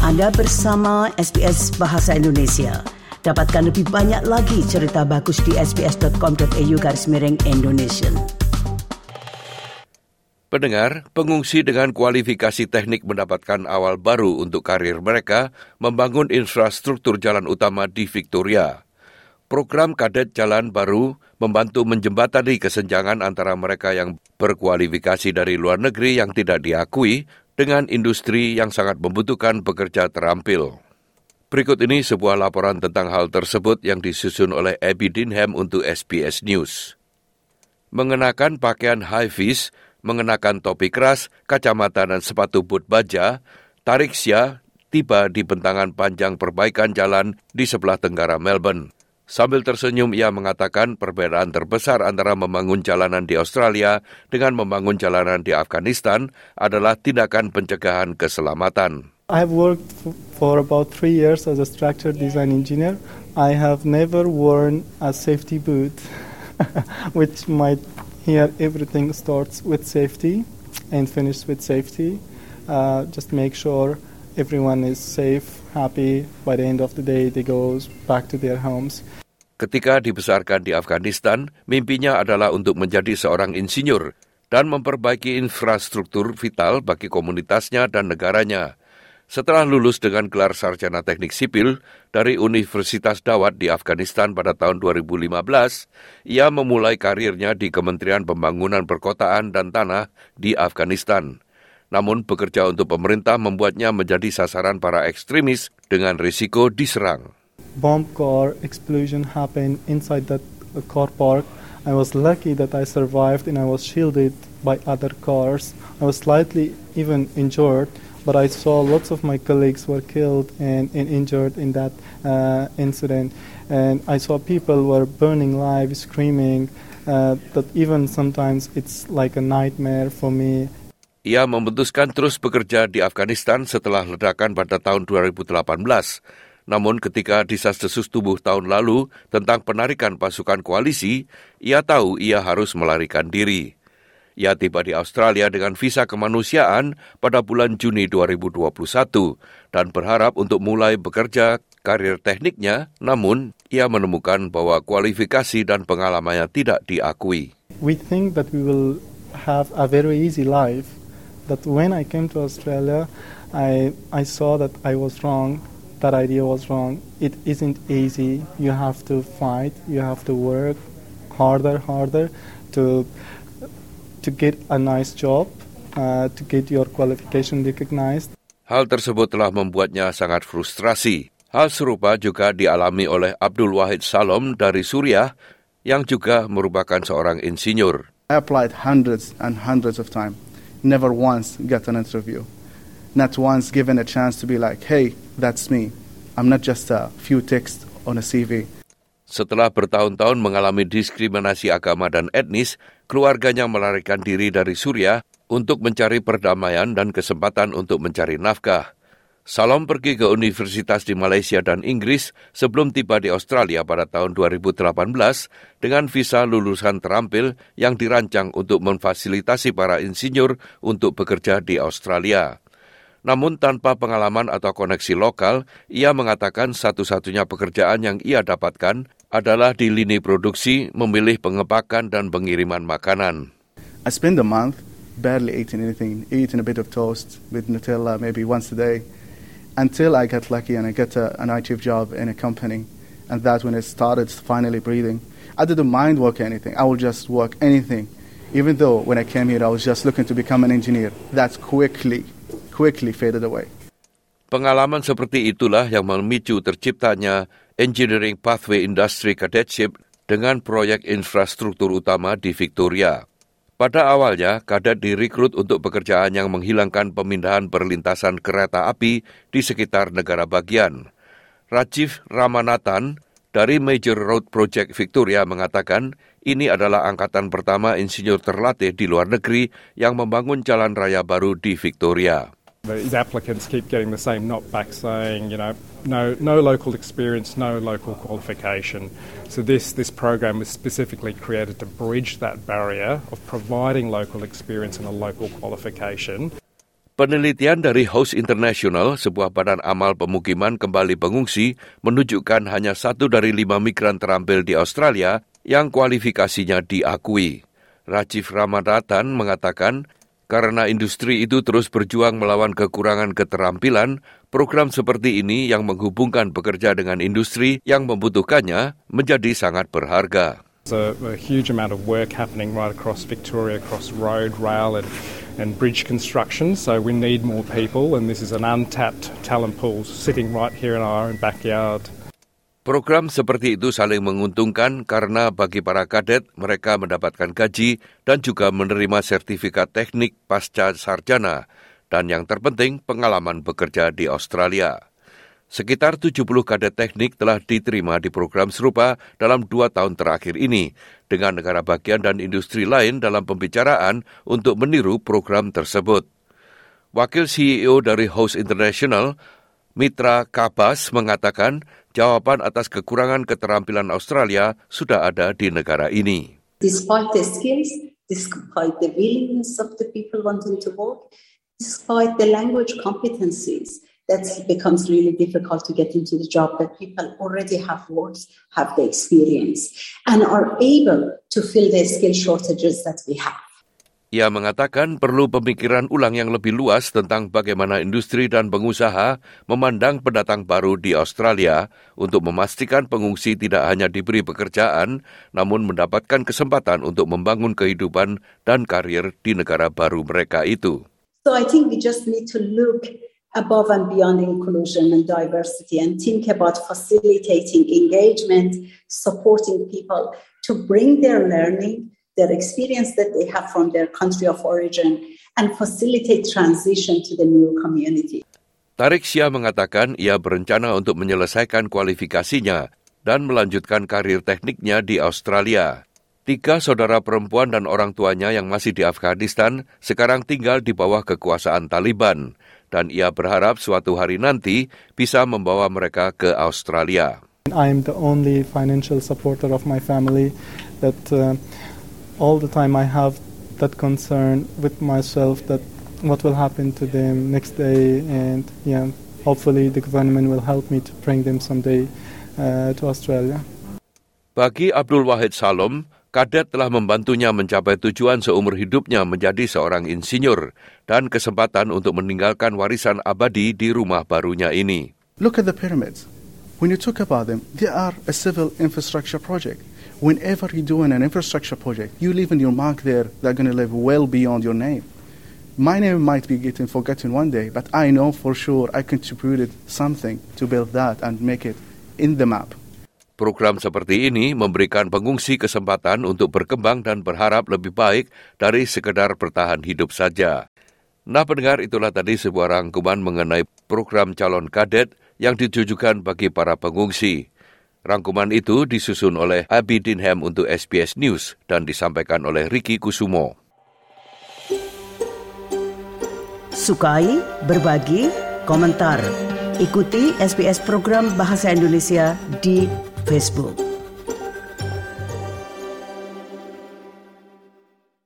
Anda bersama SBS Bahasa Indonesia. Dapatkan lebih banyak lagi cerita bagus di sbs.com.au/Indonesian. Pendengar, pengungsi dengan kualifikasi teknik mendapatkan awal baru untuk karir mereka membangun infrastruktur jalan utama di Victoria. Program Kadet Jalan Baru membantu menjembatani kesenjangan antara mereka yang berkualifikasi dari luar negeri yang tidak diakui dengan industri yang sangat membutuhkan pekerja terampil. Berikut ini sebuah laporan tentang hal tersebut yang disusun oleh Abby Dinham untuk SBS News. Mengenakan pakaian high-vis, mengenakan topi keras, kacamata dan sepatu boot baja, Tariq Syah tiba di bentangan panjang perbaikan jalan di sebelah tenggara Melbourne. Sambil tersenyum, ia mengatakan perbedaan terbesar antara membangun jalanan di Australia dengan membangun jalanan di Afghanistan adalah tindakan pencegahan keselamatan. I have worked for about 3 years as a structure design engineer. I have never worn a safety boot, which might here everything starts with safety and finishes with safety. Just make sure everyone is safe, happy. By the end of the day, they go back to their homes. Ketika dibesarkan di Afghanistan, mimpinya adalah untuk menjadi seorang insinyur dan memperbaiki infrastruktur vital bagi komunitasnya dan negaranya. Setelah lulus dengan gelar sarjana teknik sipil dari Universitas Dawat di Afghanistan pada tahun 2015, ia memulai karirnya di Kementerian Pembangunan Perkotaan dan Tanah di Afghanistan. Namun bekerja untuk pemerintah membuatnya menjadi sasaran para ekstremis dengan risiko diserang. Bomb car explosion happened inside that car park. I was lucky that I survived and I was shielded by other cars. I was slightly even injured. But I saw lots of my colleagues were killed and injured in that incident. And I saw people were burning alive, screaming, that even sometimes it's like a nightmare for me. Ia memutuskan terus bekerja di Afghanistan setelah ledakan pada tahun 2018. Namun ketika desas-desus tubuh tahun lalu tentang penarikan pasukan koalisi, ia tahu ia harus melarikan diri. Ia tiba di Australia dengan visa kemanusiaan pada bulan Juni 2021 dan berharap untuk mulai bekerja karir tekniknya, namun ia menemukan bahwa kualifikasi dan pengalamannya tidak diakui. We think that we will have a very easy life, but when I came to Australia, I saw that I was wrong, that idea was wrong. It isn't easy. You have to fight, you have to work harder to get a nice job, to get your qualification recognized. Hal tersebut telah membuatnya sangat frustrasi. Hal serupa juga dialami oleh Abdul Wahid Salom dari Suriah yang juga merupakan seorang insinyur. I applied hundreds and hundreds of times. Never once got an interview. Not once given a chance to be like, hey, that's me. I'm not just a few texts on a CV. Setelah bertahun-tahun mengalami diskriminasi agama dan etnis, keluarganya melarikan diri dari Suriah untuk mencari perdamaian dan kesempatan untuk mencari nafkah. Salom pergi ke universitas di Malaysia dan Inggris sebelum tiba di Australia pada tahun 2018 dengan visa lulusan terampil yang dirancang untuk memfasilitasi para insinyur untuk bekerja di Australia. Namun tanpa pengalaman atau koneksi lokal, ia mengatakan satu-satunya pekerjaan yang ia dapatkan adalah di lini produksi, memilih pengepakan dan pengiriman makanan. I spent a month barely eating anything, eating a bit of toast with Nutella maybe once a day, until I got lucky and I got a night shift job in a company. And that's when I started finally breathing. I didn't mind working anything. I would just work anything. Even though when I came here, I was just looking to become an engineer. That's quickly faded away. Pengalaman seperti itulah yang memicu terciptanya Engineering Pathway Industry Cadetship dengan proyek infrastruktur utama di Victoria. Pada awalnya, kadet direkrut untuk pekerjaan yang menghilangkan pemindahan perlintasan kereta api di sekitar negara bagian. Rajiv Ramanathan dari Major Road Project Victoria mengatakan ini adalah angkatan pertama insinyur terlatih di luar negeri yang membangun jalan raya baru di Victoria. These applicants keep getting the same knockback saying, no local experience, no local qualification. So this program was specifically created to bridge that barrier of providing local experience and a local qualification. Penelitian dari House International, sebuah badan amal pemukiman kembali pengungsi, menunjukkan hanya 1 dari 5 migran terampil di Australia yang kualifikasinya diakui. Rajiv Ramadhan mengatakan, karena industri itu terus berjuang melawan kekurangan keterampilan, program seperti ini yang menghubungkan pekerja dengan industri yang membutuhkannya menjadi sangat berharga. There's a huge amount of work happening right across Victoria, across road, rail and bridge construction, so we need more people, and this is an untapped talent pool sitting right here in our own backyard. Program seperti itu saling menguntungkan karena bagi para kadet mereka mendapatkan gaji dan juga menerima sertifikat teknik pasca sarjana dan yang terpenting pengalaman bekerja di Australia. Sekitar 70 kadet teknik telah diterima di program serupa dalam 2 tahun terakhir ini, dengan negara bagian dan industri lain dalam pembicaraan untuk meniru program tersebut. Wakil CEO dari House International, Mitra Kabas, mengatakan jawaban atas kekurangan keterampilan Australia sudah ada di negara ini. Despite the skills, despite the willingness of the people wanting to work, despite the language competencies, that becomes really difficult to get into the job, that people already have worked, have the experience, and are able to fill the skill shortages that we have. Ia mengatakan perlu pemikiran ulang yang lebih luas tentang bagaimana industri dan pengusaha memandang pendatang baru di Australia untuk memastikan pengungsi tidak hanya diberi pekerjaan, namun mendapatkan kesempatan untuk membangun kehidupan dan karir di negara baru mereka itu. So I think we just need to look above and beyond inclusion and diversity and think about facilitating engagement, supporting people to bring their learning, their experience that they have from their country of origin, and facilitate transition to the new community. Tariq Shah mengatakan ia berencana untuk menyelesaikan kualifikasinya dan melanjutkan karir tekniknya di Australia. 3 saudara perempuan dan orang tuanya yang masih di Afghanistan sekarang tinggal di bawah kekuasaan Taliban, dan ia berharap suatu hari nanti bisa membawa mereka ke Australia. I'm the only financial supporter of my family, that all the time I have that concern with myself that what will happen to them next day, and hopefully the government will help me to bring them someday to Australia. Bagi Abdul Wahid Salom, kadet telah membantunya mencapai tujuan seumur hidupnya menjadi seorang insinyur dan kesempatan untuk meninggalkan warisan abadi di rumah barunya ini. Look at the pyramids. When you talk about them, they are a civil infrastructure project. Whenever you're doing an infrastructure project, you leave in your mark there that are going to live well beyond your name. My name might be getting forgotten one day, but I know for sure I contributed something to build that and make it in the map. Program seperti ini memberikan pengungsi kesempatan untuk berkembang dan berharap lebih baik dari sekedar bertahan hidup saja. Nah pendengar, itulah tadi sebuah rangkuman mengenai program calon kadet yang ditujukan bagi para pengungsi. Rangkuman itu disusun oleh Abby Dinham untuk SBS News dan disampaikan oleh Ricky Kusumo. Sukai, berbagi, komentar. Ikuti SBS program Bahasa Indonesia di Facebook.